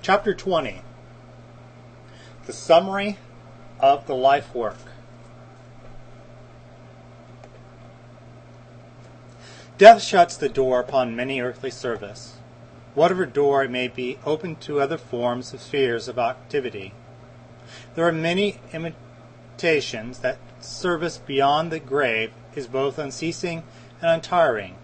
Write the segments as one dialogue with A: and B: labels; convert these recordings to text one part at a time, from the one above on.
A: Chapter 20. The Summary of the Life Work. Death shuts the door upon many earthly service, whatever door it may be open to other forms of spheres of activity. There are many imitations that service beyond the grave is both unceasing and untiring.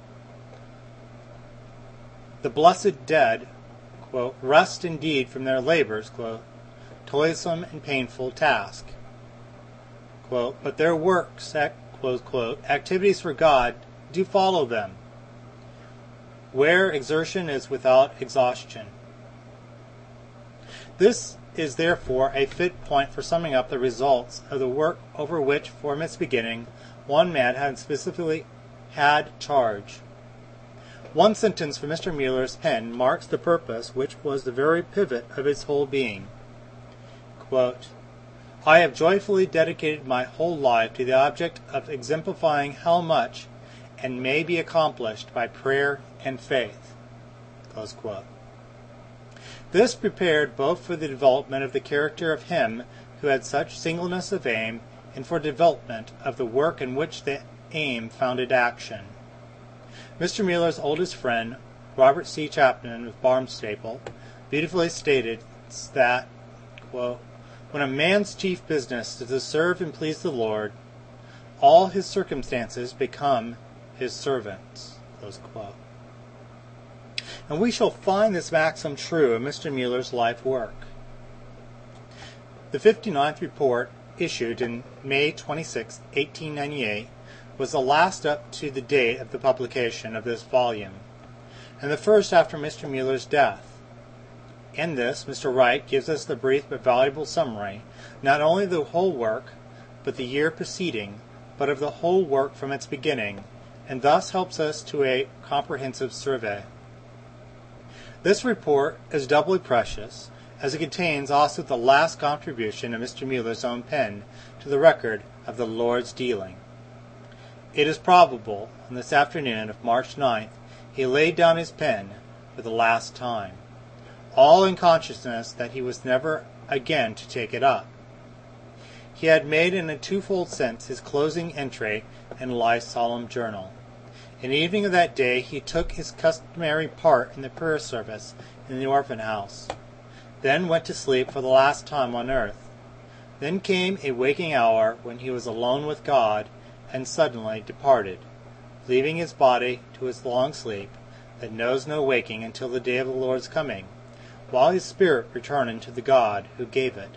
A: The blessed dead, quote, rest indeed from their labors, quote, toilsome and painful task, quote, but their works, close quote, activities for God do follow them, where exertion is without exhaustion. This is therefore a fit point for summing up the results of the work over which, from its beginning, one man had specifically had charge. One sentence from Mr. Muller's pen marks the purpose which was the very pivot of his whole being. Quote, I have joyfully dedicated my whole life to the object of exemplifying how much and may be accomplished by prayer and faith. Close quote. This prepared both for the development of the character of him who had such singleness of aim and for development of the work in which the aim founded action. Mr. Muller's oldest friend, Robert C. Chapman of Barnstaple, beautifully stated that, quote, when a man's chief business is to serve and please the Lord, all his circumstances become his servants. Close quote. And we shall find this maxim true of Mr. Muller's life work. The 59th report, issued in May 26, 1898, was the last up to the date of the publication of this volume, and the first after Mr. Muller's death. In this, Mr. Wright gives us the brief but valuable summary, not only of the whole work, but the year preceding, but of the whole work from its beginning, and thus helps us to a comprehensive survey. This report is doubly precious, as it contains also the last contribution of Mr. Muller's own pen to the record of the Lord's dealing. It is probable, on this afternoon of March 9th, he laid down his pen for the last time, all in consciousness that he was never again to take it up. He had made in a twofold sense his closing entry in life's solemn journal. In the evening of that day he took his customary part in the prayer service in the orphan house, then went to sleep for the last time on earth. Then came a waking hour when he was alone with God, and suddenly departed, leaving his body to his long sleep that knows no waking until the day of the Lord's coming, while his spirit returned to the God who gave it.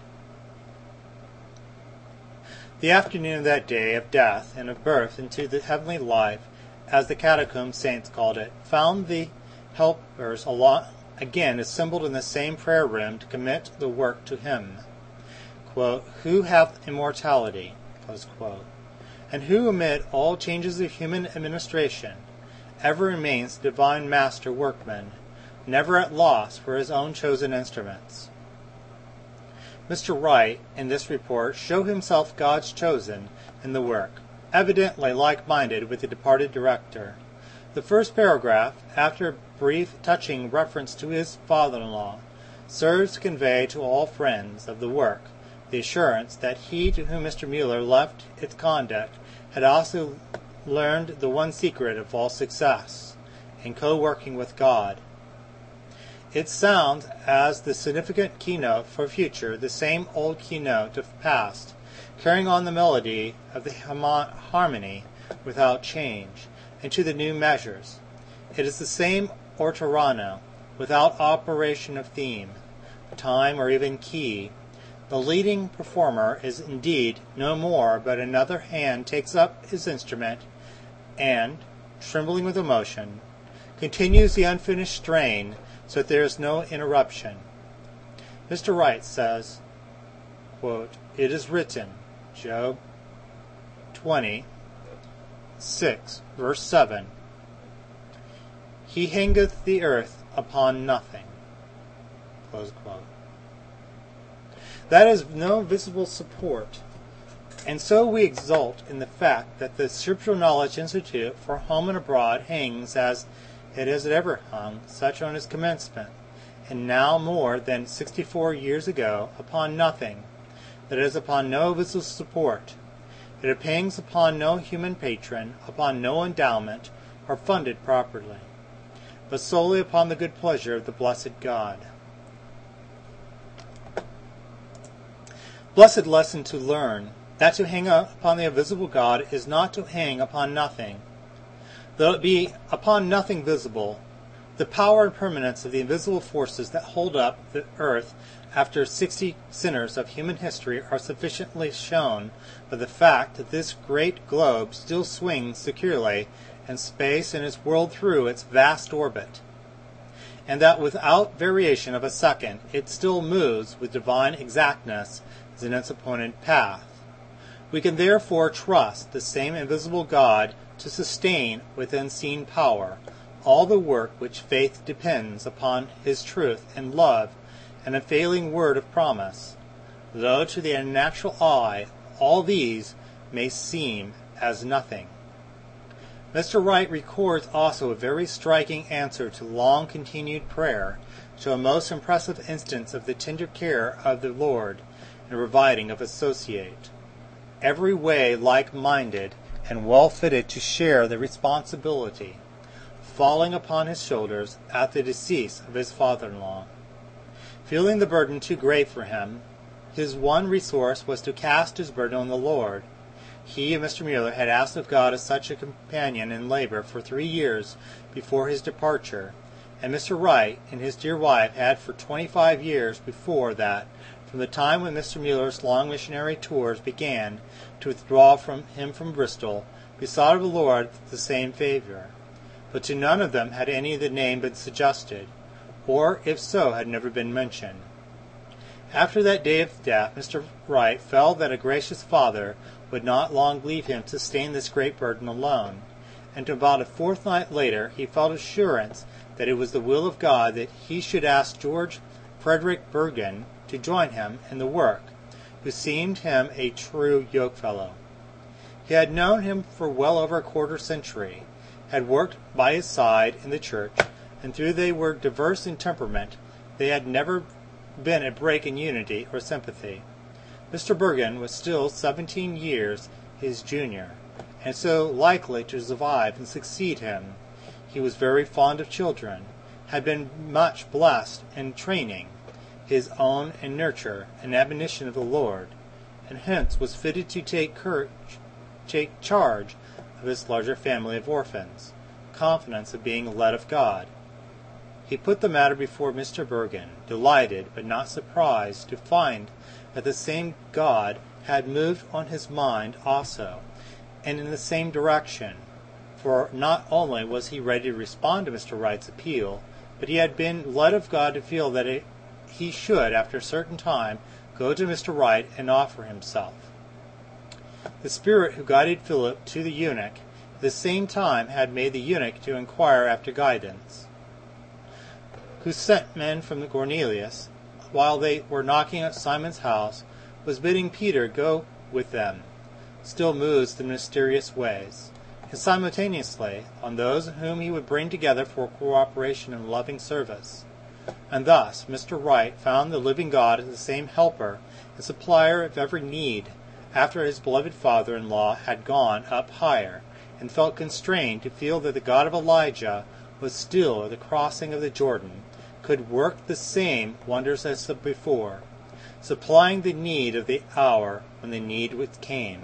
A: The afternoon of that day of death and of birth into the heavenly life, as the catacomb saints called it, found the helpers again assembled in the same prayer room to commit the work to him, quote, who hath immortality, close quote, and who amid all changes of human administration ever remains the divine master workman, never at loss for his own chosen instruments. Mr. Wright, in this report, show himself God's chosen in the work, evidently like-minded with the departed director. The first paragraph, after a brief touching reference to his father-in-law, serves to convey to all friends of the work the assurance that he to whom Mr. Muller left its conduct had also learned the one secret of all success, in co-working with God. It sounds as the significant keynote for future, the same old keynote of past, carrying on the melody of the harmony without change, into the new measures. It is the same ortorano, without operation of theme, time, or even key. The leading performer is indeed no more, but another hand takes up his instrument and, trembling with emotion, continues the unfinished strain so that there is no interruption. Mr. Wright says, quote, it is written, Job 20:6, verse 7, he hangeth the earth upon nothing. Close quote. That is no visible support, and so we exult in the fact that the Scriptural Knowledge Institute for Home and Abroad hangs, as it has ever hung, such on its commencement, and now more than 64 years ago, upon nothing, that is, upon no visible support. It depends upon no human patron, upon no endowment, or funded properly, but solely upon the good pleasure of the blessed God. Blessed lesson to learn, that to hang upon the invisible God is not to hang upon nothing. Though it be upon nothing visible, the power and permanence of the invisible forces that hold up the earth after 60 centuries of human history are sufficiently shown by the fact that this great globe still swings securely in space and is whirled through its vast orbit, and that without variation of a second it still moves with divine exactness in its appointed path. We can therefore trust the same invisible God to sustain with unseen power all the work which faith depends upon his truth and love and unfailing word of promise, though to the unnatural eye all these may seem as nothing. Mr. Wright records also a very striking answer to long-continued prayer, to a most impressive instance of the tender care of the Lord in providing of associate, every way like-minded and well-fitted to share the responsibility, falling upon his shoulders at the decease of his father-in-law. Feeling the burden too great for him, his one resource was to cast his burden on the Lord. He and Mr. Mueller had asked of God as such a companion in labor for 3 years before his departure, and Mr. Wright and his dear wife had for 25 years before that, from the time when Mr. Mueller's long missionary tours began, to withdraw from him from Bristol, besought of the Lord the same favor. But to none of them had any of the name been suggested, or, if so, had never been mentioned. After that day of death, Mr. Wright felt that a gracious Father would not long leave him to sustain this great burden alone, and about a fortnight later he felt assurance that it was the will of God that he should ask George Frederick Bergen to join him in the work, who seemed him a true yokefellow. He had known him for well over a quarter century, had worked by his side in the church, and though they were diverse in temperament, they had never been a break in unity or sympathy. Mr. Bergen was still 17 years his junior, and so likely to survive and succeed him. He was very fond of children, had been much blessed in training his own and nurture and admonition of the Lord, and hence was fitted to take charge of his larger family of orphans, confidence of being led of God. He put the matter before Mr. Bergen, delighted but not surprised to find that the same God had moved on his mind also, and in the same direction, for not only was he ready to respond to Mr. Wright's appeal, but he had been led of God to feel that he should, after a certain time, go to Mr. Wright and offer himself. The spirit who guided Philip to the eunuch at the same time had made the eunuch to inquire after guidance, who sent men from Cornelius, while they were knocking at Simon's house, was bidding Peter go with them, still moves in mysterious ways, and simultaneously on those whom he would bring together for cooperation in loving service. And thus Mr. Wright found the living God as the same helper and supplier of every need, after his beloved father-in-law had gone up higher, and felt constrained to feel that the God of Elijah was still at the crossing of the Jordan, could work the same wonders as before, supplying the need of the hour when the need came.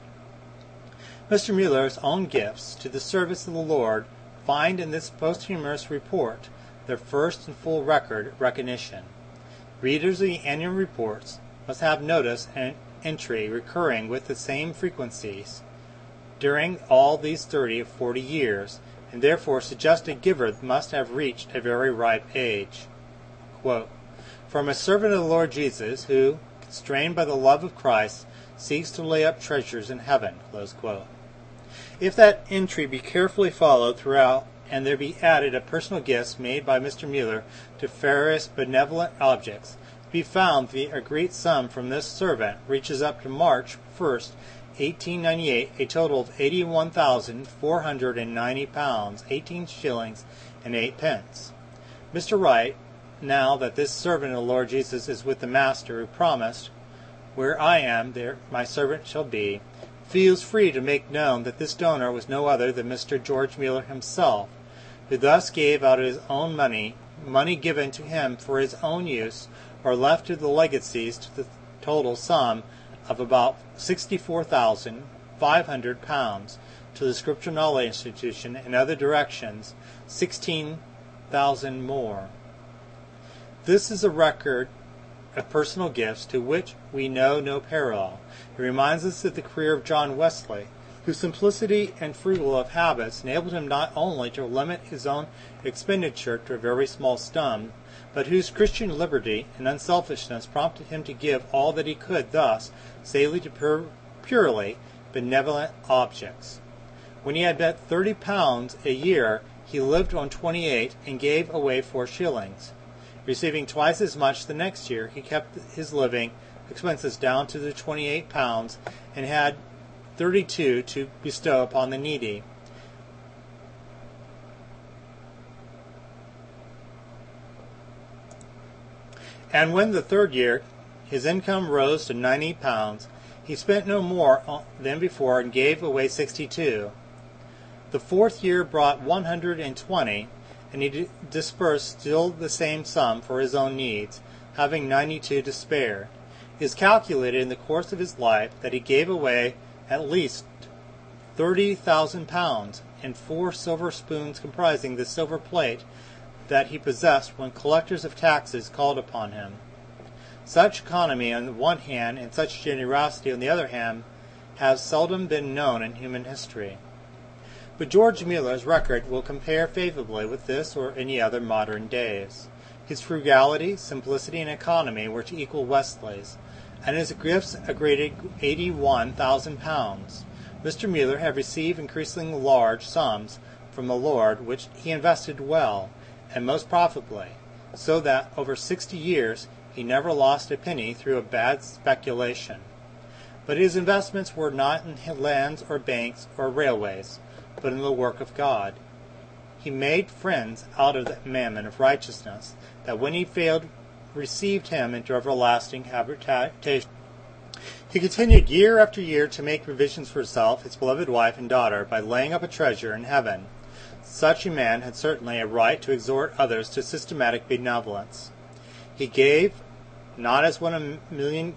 A: Mr. Mueller's own gifts to the service of the Lord find in this posthumous report their first and full recognition. Readers of the annual reports must have noticed an entry recurring with the same frequencies during all these 30 or 40 years, and therefore suggest a giver must have reached a very ripe age. Quote, "From a servant of the Lord Jesus, who, constrained by the love of Christ, seeks to lay up treasures in heaven." Close quote. If that entry be carefully followed throughout, and there be added a personal gifts made by Mr. Mueller to various benevolent objects, be found the agreed sum from this servant reaches up to March 1st, 1898, a total of £81,490, 18 shillings and 8 pence. Mr. Wright, now that this servant of the Lord Jesus is with the Master who promised, "Where I am, there my servant shall be," feels free to make known that this donor was no other than Mr. George Mueller himself, who thus gave out of his own money given to him for his own use, or left to the legacies to the total sum of about £64,500, to the Scripture Knowledge Institution and other directions, 16,000 more. This is a record of personal gifts to which we know no parallel. It reminds us of the career of John Wesley, whose simplicity and frugal of habits enabled him not only to limit his own expenditure to a very small sum, but whose Christian liberty and unselfishness prompted him to give all that he could thus solely to purely benevolent objects. When he had bet £30 a year, he lived on 28 and gave away 4 shillings. Receiving twice as much the next year, he kept his living expenses down to the £28 and had 32 to bestow upon the needy. And when the third year his income rose to £90, he spent no more than before and gave away 62. The fourth year brought 120, and he disbursed still the same sum for his own needs, having 92 to spare. It is calculated in the course of his life that he gave away at least £30,000, and 4 silver spoons comprising the silver plate that he possessed when collectors of taxes called upon him. Such economy on the one hand and such generosity on the other hand has seldom been known in human history. But George Mueller's record will compare favorably with this or any other modern days. His frugality, simplicity, and economy were to equal Wesley's, and his gifts agreed £81,000. Mr. Mueller had received increasingly large sums from the Lord, which he invested well and most profitably, so that over 60 years he never lost a penny through a bad speculation. But his investments were not in lands or banks or railways, but in the work of God. He made friends out of the mammon of righteousness, that when he failed, received him into everlasting habitation. He continued year after year to make provisions for himself, his beloved wife, and daughter by laying up a treasure in heaven. Such a man had certainly a right to exhort others to systematic benevolence. He gave, not as one in a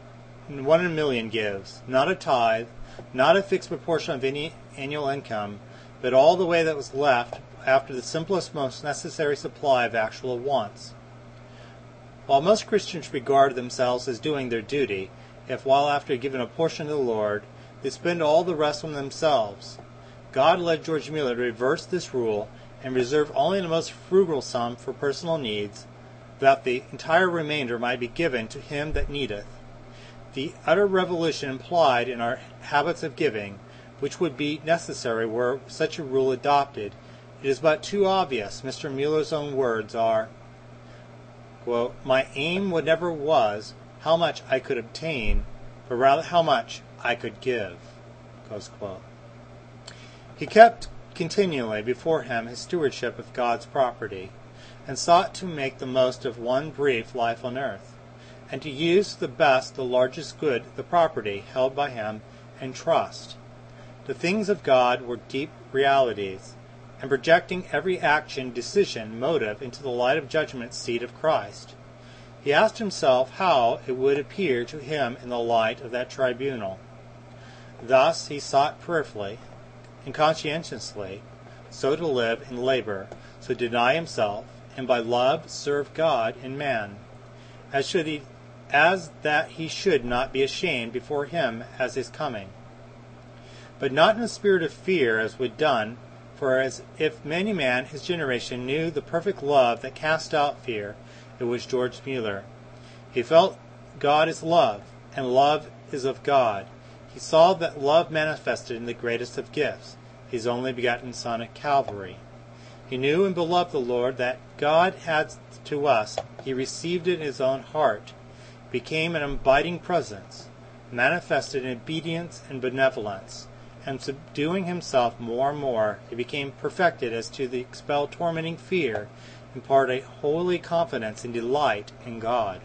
A: million gives, not a tithe, not a fixed proportion of any annual income, but all the way that was left after the simplest, most necessary supply of actual wants. While most Christians regard themselves as doing their duty, if while after giving a portion to the Lord, they spend all the rest on themselves, God led George Mueller to reverse this rule and reserve only the most frugal sum for personal needs, that the entire remainder might be given to him that needeth. The utter revolution implied in our habits of giving, which would be necessary were such a rule adopted, it is but too obvious. Mr. Mueller's own words are, quote, "My aim never was how much I could obtain, but rather how much I could give." Close quote. He kept continually before him his stewardship of God's property, and sought to make the most of one brief life on earth, and to use the best, the largest good, the property held by him in trust. The things of God were deep realities, and projecting every action, decision, motive into the light of judgment seat of Christ. He asked himself how it would appear to him in the light of that tribunal. Thus he sought prayerfully and conscientiously so to live and labor, so deny himself, and by love serve God and man, as that he should not be ashamed before him as his coming. But not in a spirit of fear as would done, for as if many man his generation knew the perfect love that cast out fear, it was George Mueller. He felt God is love, and love is of God. He saw that love manifested in the greatest of gifts, his only begotten Son at Calvary. He knew and beloved the Lord that God had to us. He received it in his own heart, became an abiding presence, manifested in obedience and benevolence, and subduing himself more and more, he became perfected as to the expel tormenting fear, impart a holy confidence and delight in God.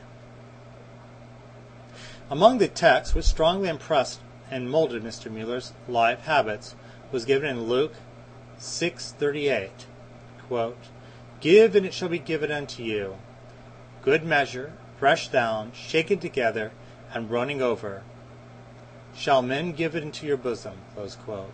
A: Among the texts which strongly impressed and molded Mr. Muller's life habits was given in Luke 6:38, quote, "Give, and it shall be given unto you, good measure, pressed down, shaken together, and running over, shall men give it into your bosom." Close quote.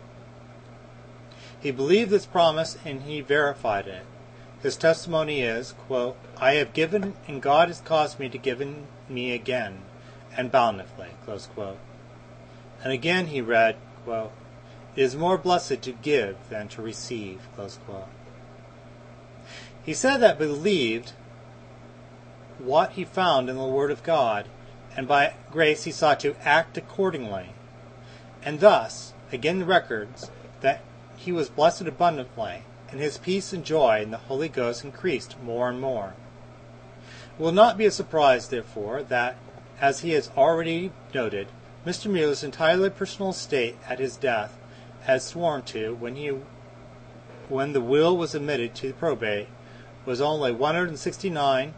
A: He believed this promise and he verified it. His testimony is, quote, "I have given, and God has caused me to give me again, and bountifully." Close quote. And again he read, quote, "It is more blessed to give than to receive." Close quote. He said that believed what he found in the Word of God, and by grace he sought to act accordingly. And thus, again records that he was blessed abundantly, and his peace and joy in the Holy Ghost increased more and more. It will not be a surprise, therefore, that, as he has already noted, Mr. Muller's entirely personal estate at his death, as sworn to when the will was admitted to probate, was only £169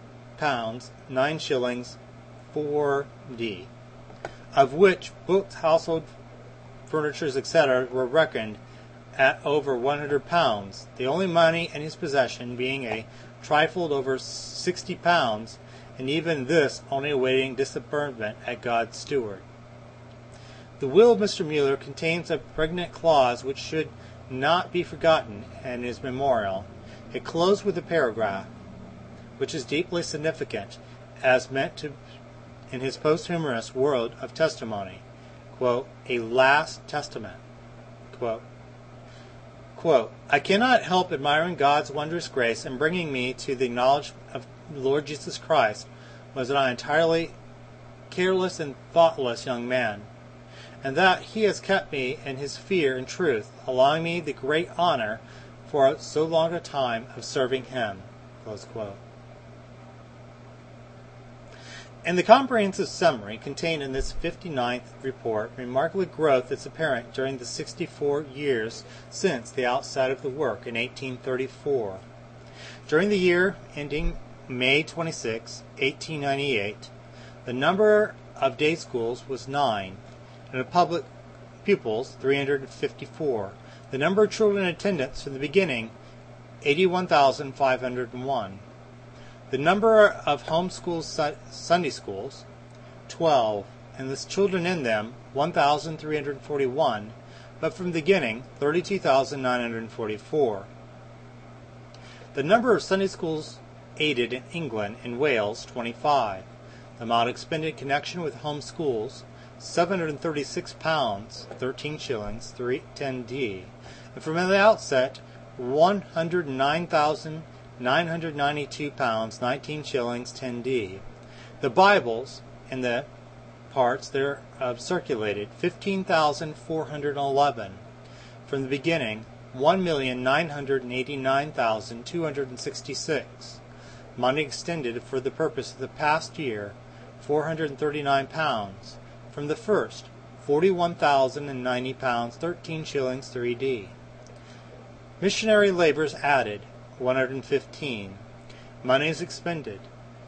A: 9s 4d, of which books, household furnitures, etc., were reckoned at over £100, the only money in his possession being a trifle over £60, and even this only awaiting disbursement at God's steward. The will of Mr. Muller contains a pregnant clause which should not be forgotten and is memorial. It closed with a paragraph, which is deeply significant, as meant to in his posthumous word of testimony, quote, "a last testament." Quote, "I cannot help admiring God's wondrous grace in bringing me to the knowledge of the Lord Jesus Christ, was that I entirely careless and thoughtless young man, and that he has kept me in his fear and truth, allowing me the great honor for so long a time of serving him." Close quote. In the comprehensive summary contained in this 59th report, remarkable growth is apparent during the 64 years since the outset of the work in 1834. During the year ending May 26, 1898, the number of day schools was 9, and of public pupils 354. The number of children in attendance from the beginning, 81,501. The number of homeschool Sunday schools, 12, and the children in them, 1,341, but from the beginning, 32,944. The number of Sunday schools aided in England and Wales, 25. The amount expended in connection with home schools, £736, 13 shillings, 310d. And from the outset, £109,992, 19 shillings, 10d. The Bibles and the parts thereof circulated, 15,411. From the beginning, 1,989,266. Money extended for the purpose of the past year, £439. From the first, £41,090, 13 shillings, 3d. Missionary labors added, 115. Monies expended,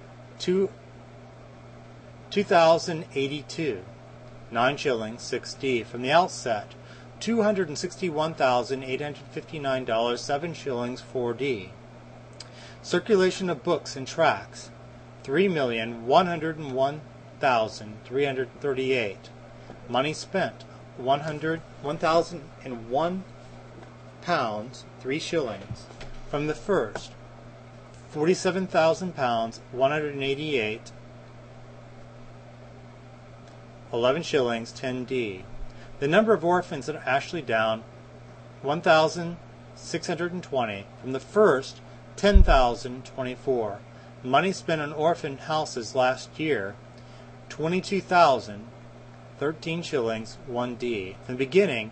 A: 2,082, 9 shillings, 6d. From the outset, $261,859, 7 shillings, 4d. Circulation of books and tracts, 3,101,338. Money spent, £1,001, 3 shillings. From the first, £47,000, 188, 11 shillings, 10d. The number of orphans at Ashley Down, 1,620. From the first, 10,024. Money spent on orphan houses last year, 22,000, 13 shillings, 1d. From the beginning,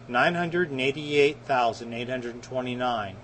A: 988,829.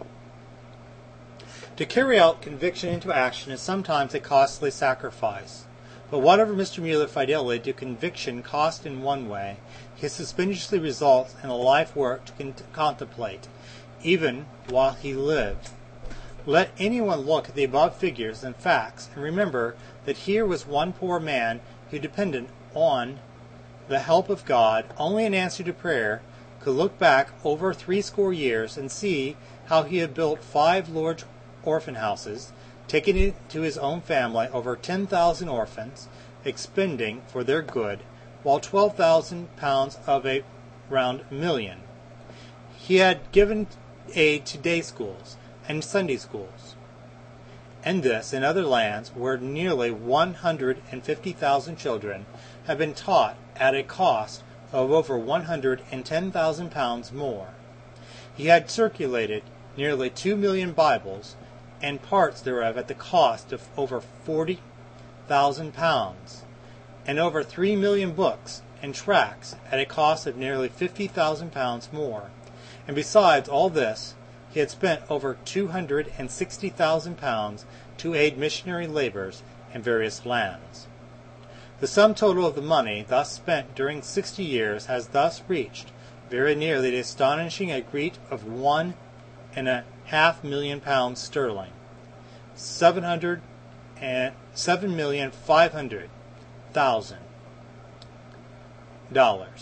A: To carry out conviction into action is sometimes a costly sacrifice. But whatever Mr. Muller's fidelity to conviction cost in one way, his suspiciously results in a life work to contemplate, even while he lived. Let anyone look at the above figures and facts and remember that here was one poor man who depended on the help of God only in answer to prayer, could look back over 80 years and see how he had built 5 large orphan houses, taken into his own family over 10,000 orphans, expending for their good, while £12,000 of a round million. He had given aid to day schools and Sunday schools, and this in other lands where nearly 150,000 children have been taught at a cost of over £110,000 more. He had circulated nearly 2 million Bibles and parts thereof at the cost of over £40,000, and over 3 million books and tracts at a cost of nearly £50,000 more. And besides all this, he had spent over £260,000 to aid missionary labors in various lands. The sum total of the money thus spent during 60 years has thus reached very nearly the astonishing agreement of £1.5 million sterling, $7,500,000.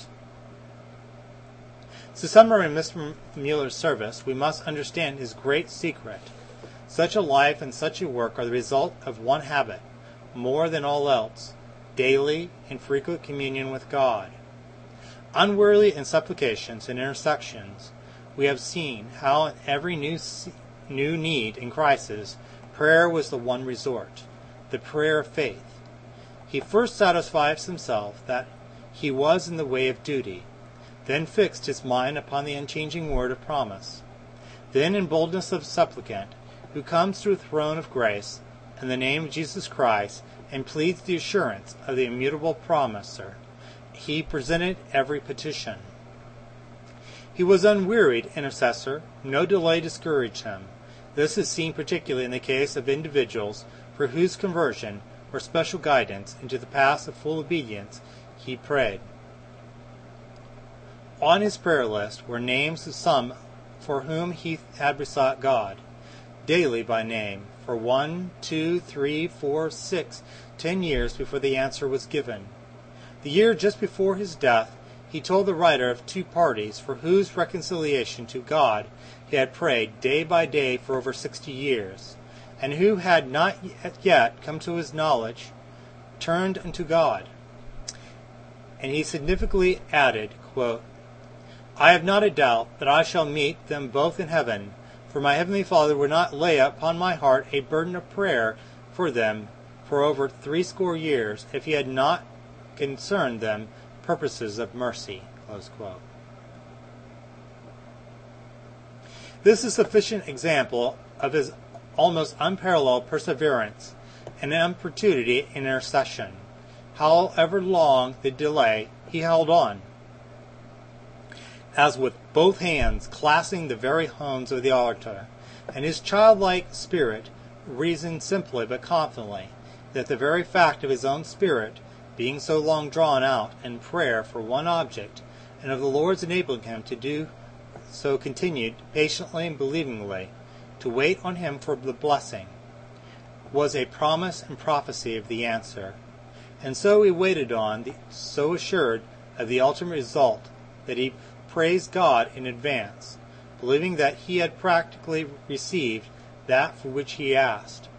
A: To summarize Mr. Muller's service, we must understand his great secret. Such a life and such a work are the result of one habit, more than all else, daily and frequent communion with God. Unweariedly in supplications and intercessions, we have seen how in every new need and crisis, prayer was the one resort, the prayer of faith. He first satisfies himself that he was in the way of duty, then fixed his mind upon the unchanging word of promise. Then in boldness of supplicant, who comes to a throne of grace in the name of Jesus Christ and pleads the assurance of the immutable promiser, he presented every petition. He was unwearied intercessor, no delay discouraged him. This is seen particularly in the case of individuals for whose conversion or special guidance into the path of full obedience he prayed. On his prayer list were names of some for whom he had besought God, daily by name, for 1, 2, 3, 4, 6, 10 years before the answer was given. The year just before his death, he told the writer of 2 parties for whose reconciliation to God he had prayed day by day for over 60 years, and who had not yet come to his knowledge, turned unto God. And he significantly added, quote, I have not a doubt that I shall meet them both in heaven, for my heavenly Father would not lay upon my heart a burden of prayer for them for over 80 years if he had not concerned them purposes of mercy. Close quote. This is a sufficient example of his almost unparalleled perseverance and importunity in intercession. However long the delay, he held on, as with both hands clasping the very horns of the altar, and his childlike spirit reasoned simply but confidently that the very fact of his own spirit being so long drawn out in prayer for one object, and of the Lord's enabling him to do so continued patiently and believingly to wait on him for the blessing, was a promise and prophecy of the answer. And so he waited on, so assured of the ultimate result, that he praised God in advance, believing that he had practically received that for which he asked.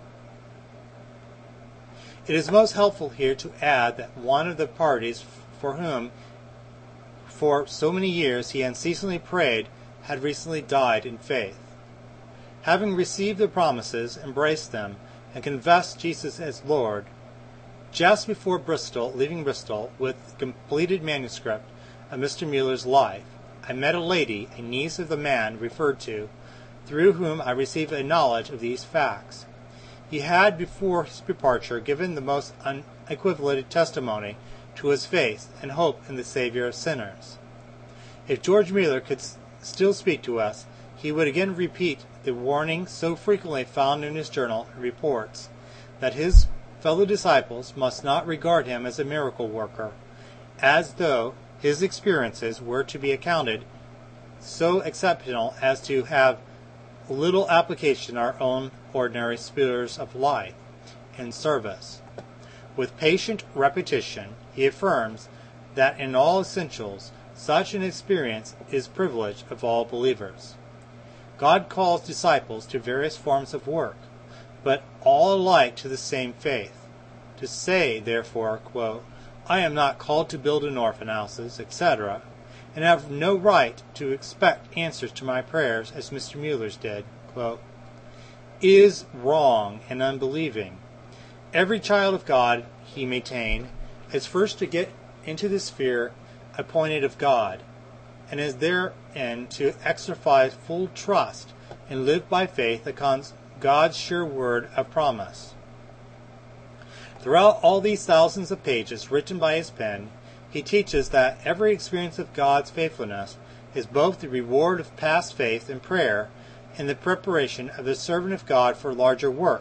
A: It is most helpful here to add that one of the parties for whom for so many years he unceasingly prayed had recently died in faith. Having received the promises, embraced them, and confessed Jesus as Lord, just before leaving Bristol with the completed manuscript of Mr. Muller's life, I met a lady, a niece of the man referred to, through whom I received a knowledge of these facts. He had, before his departure, given the most unequivocal testimony to his faith and hope in the Savior of sinners. If George Muller could still speak to us, he would again repeat the warning so frequently found in his journal and reports, that his fellow disciples must not regard him as a miracle worker, as though his experiences were to be accounted so exceptional as to have little application in our own ordinary spheres of life and service. With patient repetition, he affirms that in all essentials, such an experience is privilege of all believers. God calls disciples to various forms of work, but all alike to the same faith. To say, therefore, quote, I am not called to build an orphan houses, etc., and have no right to expect answers to my prayers as Mr. Mueller's did, quote, is wrong and unbelieving. Every child of God, he maintained, is first to get into the sphere appointed of God, and is therein to exercise full trust and live by faith upon God's sure word of promise. Throughout all these thousands of pages written by his pen, he teaches that every experience of God's faithfulness is both the reward of past faith and prayer and the preparation of the servant of God for larger work,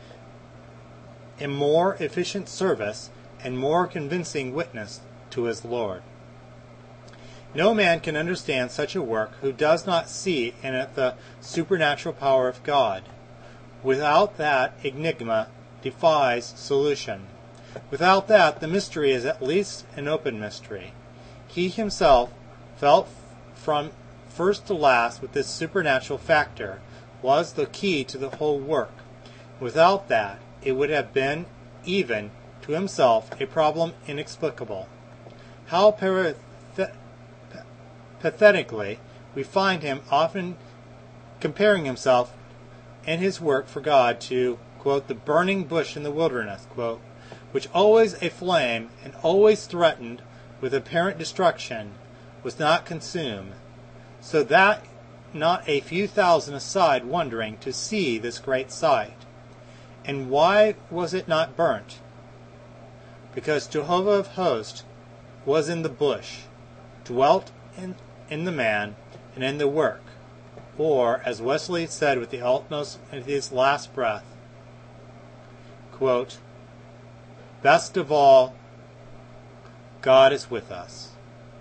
A: in more efficient service and more convincing witness to his Lord. No man can understand such a work who does not see in it the supernatural power of God. Without that, enigma defies solution. Without that, the mystery is at least an open mystery. He himself felt from first to last with this supernatural factor was the key to the whole work. Without that, it would have been, even to himself, a problem inexplicable. How pathetically we find him often comparing himself and his work for God to, quote, the burning bush in the wilderness, quote, which always aflame and always threatened with apparent destruction, was not consumed, so that not a few thousand aside wondering to see this great sight. And why was it not burnt? Because Jehovah of hosts was in the bush, dwelt in the man, and in the work, or, as Wesley said with the utmost of his last breath, quote, best of all, God is with us.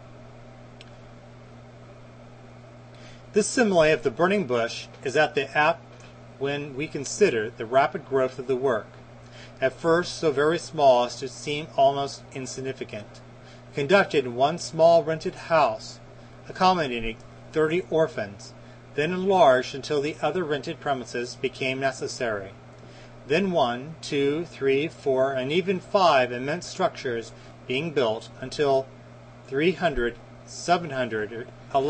A: This simile of the burning bush is at the apt when we consider the rapid growth of the work, at first so very small as to seem almost insignificant, conducted in one small rented house, accommodating 30 orphans, then enlarged until the other rented premises became necessary. Then 1, 2, 3, 4, and even 5 immense structures being built until 300, 700,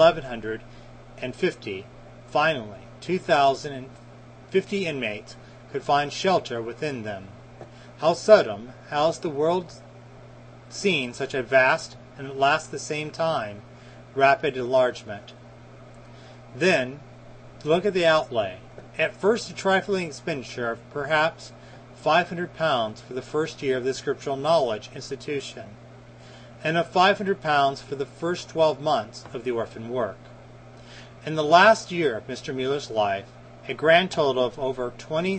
A: 1,150, finally 2,050 inmates could find shelter within them. How seldom has the world seen such a vast and at last the same time rapid enlargement. Then, look at the outlay. At first a trifling expenditure of perhaps £500 for the first year of the Scriptural Knowledge Institution, and of £500 for the first 12 months of the orphan work. In the last year of Mr. Mueller's life, a grand total of over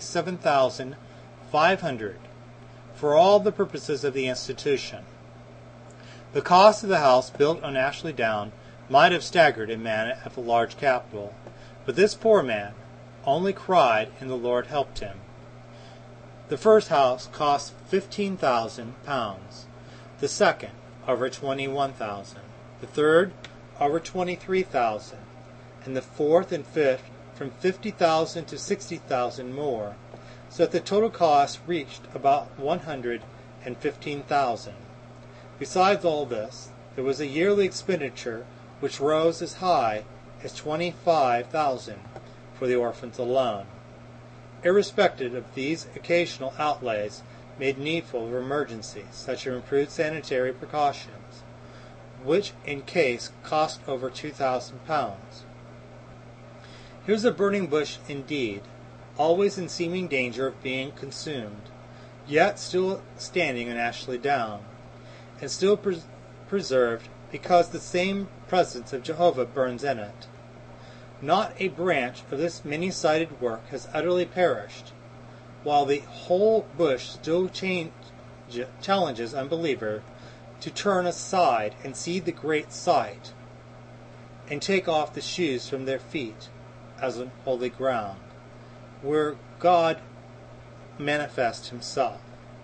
A: $27,500 for all the purposes of the institution. The cost of the house built on Ashley Down might have staggered a man of a large capital, but this poor man only cried and the Lord helped him. The first house cost £15,000, the second over $21,000, the third over $23,000, and the fourth and fifth from $50,000 to $60,000 more, so that the total cost reached about $115,000. Besides all this, there was a yearly expenditure which rose as high as $25,000 for the orphans alone. Irrespective of these occasional outlays made needful of emergencies, such as improved sanitary precautions, which in case cost over £2,000. Here's a burning bush indeed, always in seeming danger of being consumed, yet still standing on Ashley Down, and still preserved because the same presence of Jehovah burns in it. Not a branch of this many-sided work has utterly perished, while the whole bush still challenges unbeliever to turn aside and see the great sight, and take off the shoes from their feet, as an holy ground, where God manifests himself.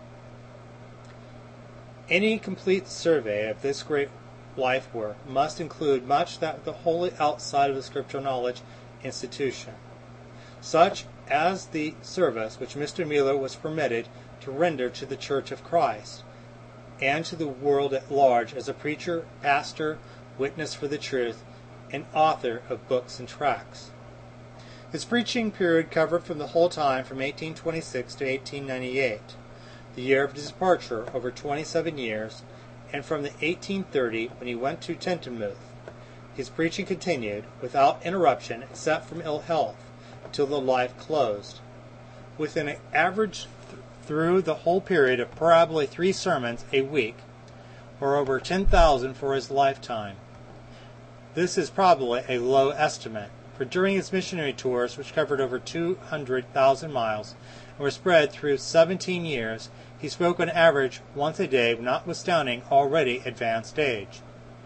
A: Any complete survey of this great life work must include much that the wholly outside of the scriptural knowledge institution, such as the service which Mr. Mueller was permitted to render to the Church of Christ and to the world at large as a preacher, pastor, witness for the truth, and author of books and tracts. His preaching period covered from the whole time from 1826 to 1898, the year of his departure, over 27 years, and from the 1830 when he went to Teignmouth. His preaching continued without interruption except from ill health until the life closed, with an average through the whole period of probably 3 sermons a week, or over 10,000 for his lifetime. This is probably a low estimate, for during his missionary tours, which covered over 200,000 miles and were spread through 17 years, he spoke on average once a day, notwithstanding already advanced age.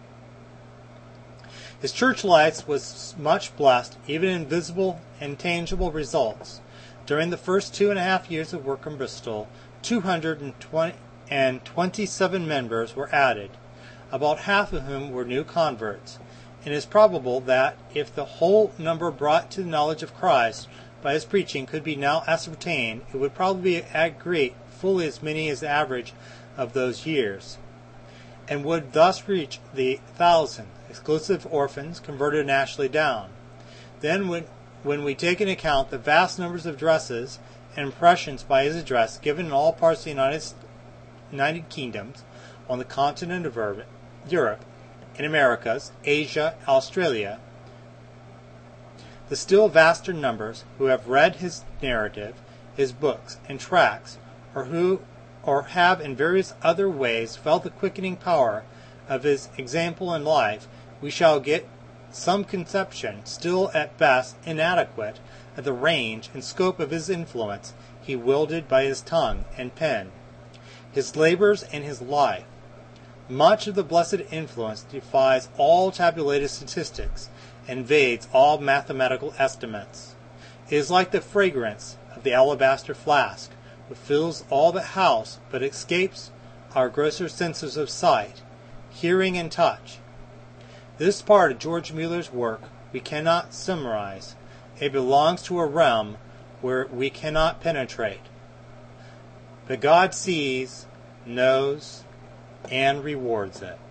A: His church life was much blessed, even in visible and tangible results. During the first 2.5 years of work in Bristol, 227 members were added, about half of whom were new converts. It is probable that if the whole number brought to the knowledge of Christ by his preaching could be now ascertained, it would probably aggregate fully as many as the average of those years, and would thus reach the 1,000 exclusive orphans converted in Ashley Down. Then when we take into account the vast numbers of addresses and impressions by his address given in all parts of the United Kingdoms, on the continent of Europe, in Americas, Asia, Australia, the still vaster numbers who have read his narrative, his books and tracts, or have in various other ways felt the quickening power of his example in life, we shall get some conception, still at best inadequate, of the range and scope of his influence he wielded by his tongue and pen, his labors and his life. Much of the blessed influence defies all tabulated statistics and evades all mathematical estimates. It is like the fragrance of the alabaster flask, which fills all the house but escapes our grosser senses of sight, hearing, and touch. This part of George Mueller's work we cannot summarize. It belongs to a realm where we cannot penetrate. But God sees, knows, and rewards it.